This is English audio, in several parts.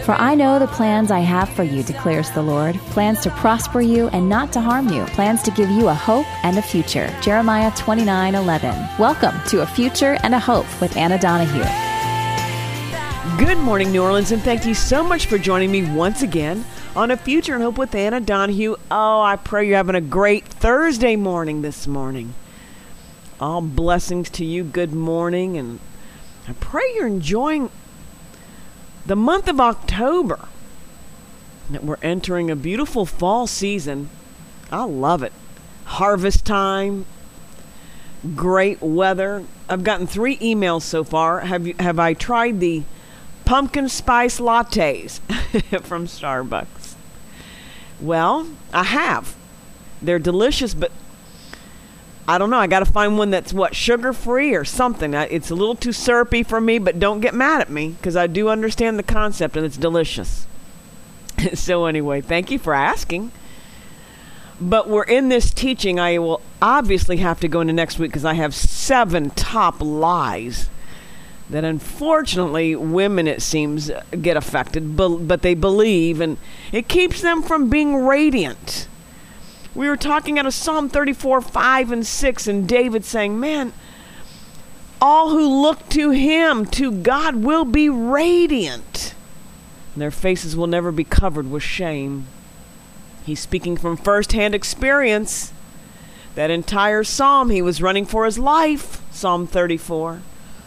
For I know the plans I have for you, declares the Lord, plans to prosper you and not to harm you, plans to give you a hope and a future. Jeremiah 29:11. Welcome to A Future and a Hope with Anna Donahue. Good morning, New Orleans, and thank you so much for joining me once again on A Future and Hope with Anna Donahue. Oh, I pray you're having a great Thursday morning this morning. All blessings to you. Good morning, and I pray you're enjoying the month of October, that we're entering a beautiful fall season. I love it. Harvest time, great weather. I've gotten 3 emails so far. Have I tried the pumpkin spice lattes from Starbucks? Well, I have. They're delicious, but I don't know. I got to find one that's, sugar-free or something. It's a little too syrupy for me, but don't get mad at me because I do understand the concept and it's delicious. So anyway, thank you for asking. But we're in this teaching. I will obviously have to go into next week because I have 7 top lies that unfortunately women, it seems, get affected, but they believe, and it keeps them from being radiant. We were talking out of Psalm 34, 5 and 6, and David saying, man, all who look to him, to God, will be radiant. And their faces will never be covered with shame. He's speaking from firsthand experience. That entire psalm, he was running for his life, Psalm 34.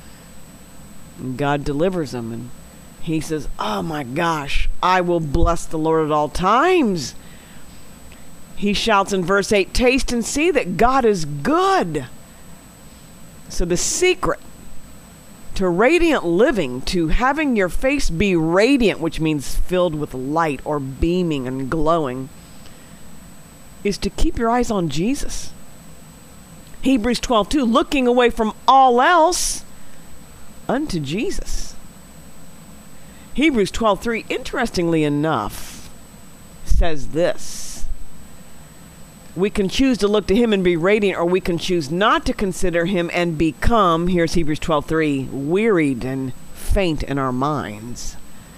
And God delivers him, and he says, oh my gosh, I will bless the Lord at all times. He shouts in verse 8, taste and see that God is good. So the secret to radiant living, to having your face be radiant, which means filled with light or beaming and glowing, is to keep your eyes on Jesus. Hebrews 12:2, looking away from all else unto Jesus. Hebrews 12:3, interestingly enough, says this. We can choose to look to him and be radiant, or we can choose not to consider him and become, here's Hebrews 12:3, wearied and faint in our minds.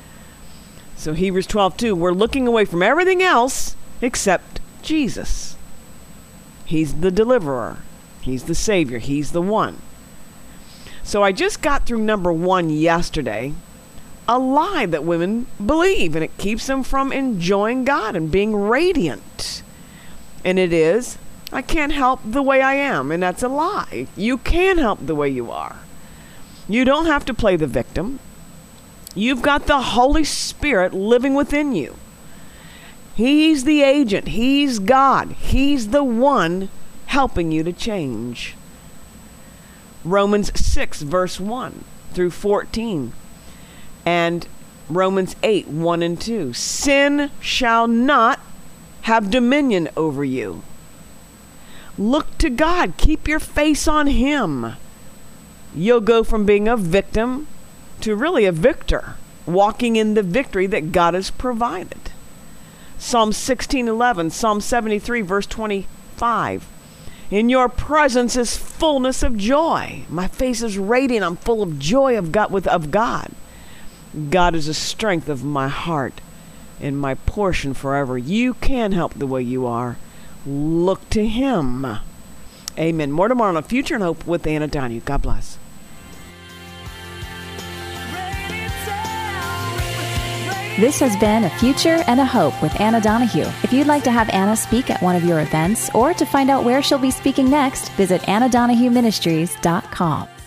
So Hebrews 12:2, we're looking away from everything else except Jesus. He's the deliverer. He's the Savior. He's the one. So I just got through number 1 yesterday, a lie that women believe, and it keeps them from enjoying God and being radiant. And it is, I can't help the way I am. And that's a lie. You can help the way you are. You don't have to play the victim. You've got the Holy Spirit living within you. He's the agent. He's God. He's the one helping you to change. Romans 6, verse 1 through 14. And Romans 8, 1 and 2. Sin shall not have dominion over you. Look to God. Keep your face on him. You'll go from being a victim to really a victor, walking in the victory that God has provided. Psalm 16:11, Psalm 73, verse 25. In your presence is fullness of joy. My face is radiant. I'm full of joy of God. God is the strength of my heart and my portion forever. You can help the way you are. Look to him. Amen. More tomorrow on A Future and Hope with Anna Donahue. God bless. This has been A Future and a Hope with Anna Donahue. If you'd like to have Anna speak at one of your events or to find out where she'll be speaking next, visit AnnaDonahueMinistries.com.